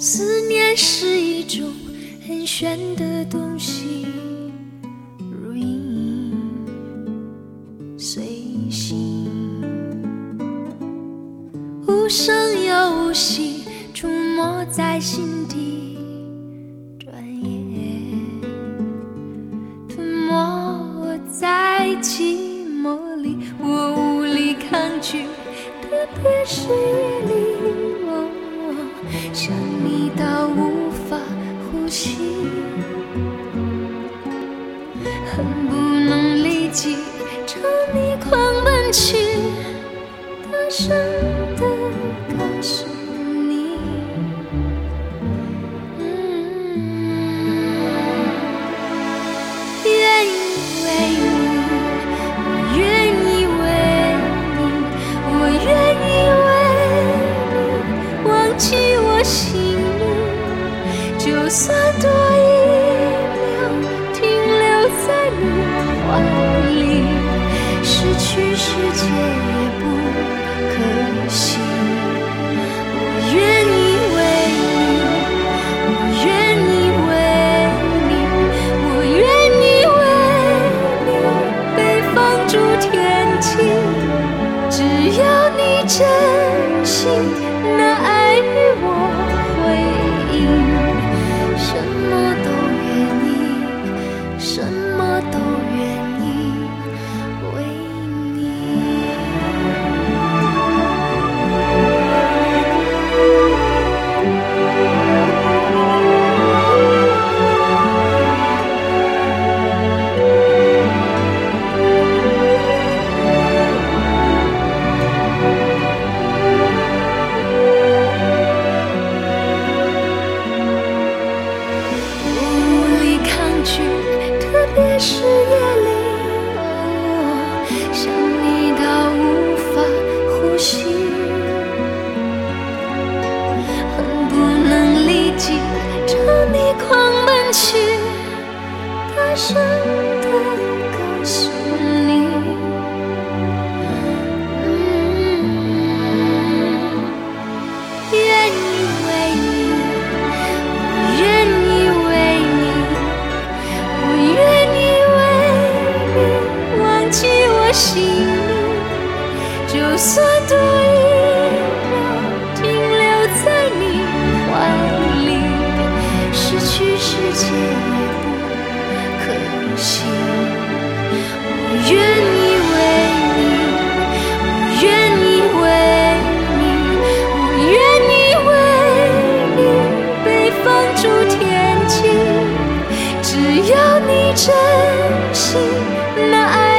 思念是一种很玄的东西，如影随形，无声又无息，出没在心底，转眼吞没在寂寞里。我无力抗拒，特别是夜里，想你到无法呼吸，恨不能立即朝你狂奔去，大声地告诉你，愿意为你，我愿意为你，我愿意为你忘记我心里，就算多一秒停留在你怀里，失去世界也不可惜。我愿意为你，我愿意为你，我愿意为你被放逐天际，只要你真心那爱与我回应，什么都愿意，什么都愿意为你。无力抗拒，特别是夜里，想你到无法呼吸，恨不能立即朝你狂奔去，大声地告诉你，愿意为你，我愿意为你，我愿意为你忘记我心里，就算多一秒停留在你怀里，失去世界也不可惜。我愿意为你，我愿意为你，我愿意为你被放逐天际，只要你真心那爱